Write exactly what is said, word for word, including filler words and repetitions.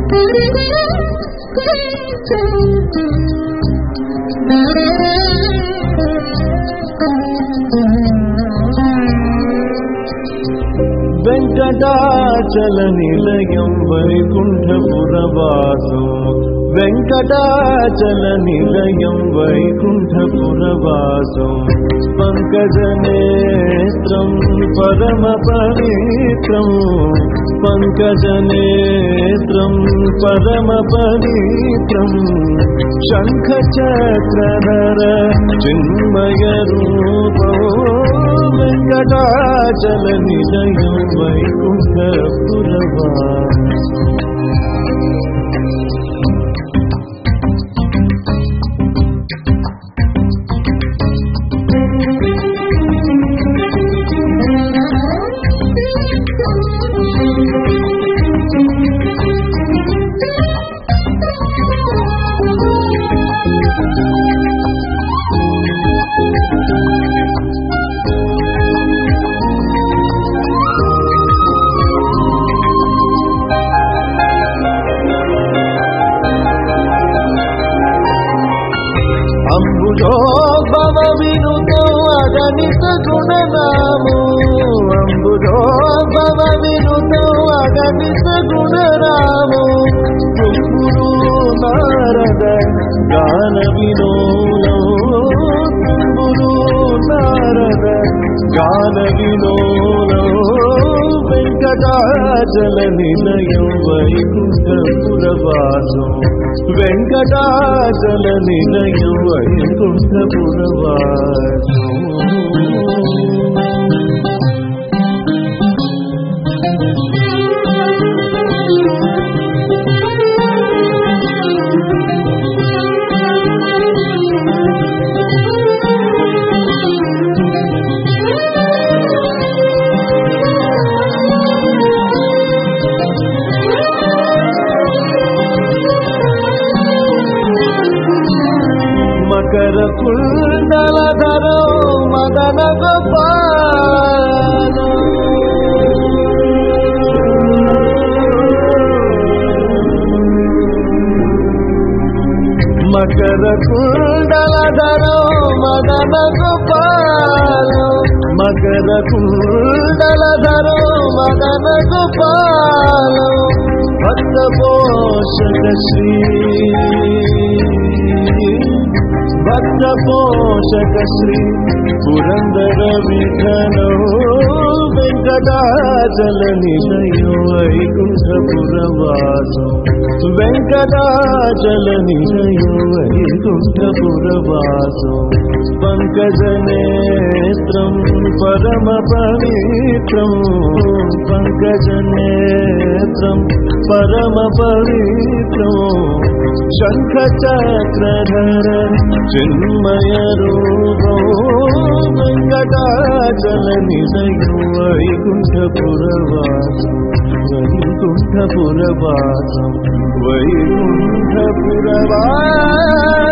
వెంకటాచల నిలయం వైకుంఠపురవాసం వెంకటాచల నిలయం వైకుంఠపురవాసం పంకజనేత్రం పరమ పవిత్రం పంకజనేత్రం పరమ పవిత్రం శంఖచక్రధర చిన్మయ రూపో వెంకటాచల నిలయం వైకుంఠపురవాసం అంబుజోద్భవ వినుతో అగణిత గుణనామో అంబుజోద్భవ వినుతో అగణిత గుణరామో తుంగురు నారద గాన వినోదో తుంగురు నారద గాన వినోదో వెంకటాచల నిలయం వైకుంఠపురవాసం వెంకటాచల నిలయం వైకుంఠపురవాసం మకర కుండలధరో మదన గోపాలో మకర కుండలధరో మదన గోపాలో మకర కుండలధరో మదన గోపాలో భక్త పోషక శ్రీ భక్త పోషక శ్రీ పురందర విఠలో వెంకటాచల నిలయం వైకుంఠపురవాసం వెంకటాచల నిలయం వైకుంఠపురవాసం పంకజనేత్రం పరమ పవిత్రం పంకజనేత్రం పరమ పవిత్రం శంఖచక్రధర చిన్మయ రూపో వెంకటాచల నిలయం వైకుంఠపురవాసం వైకుంఠపురవాసం వైకుంఠపురవాసం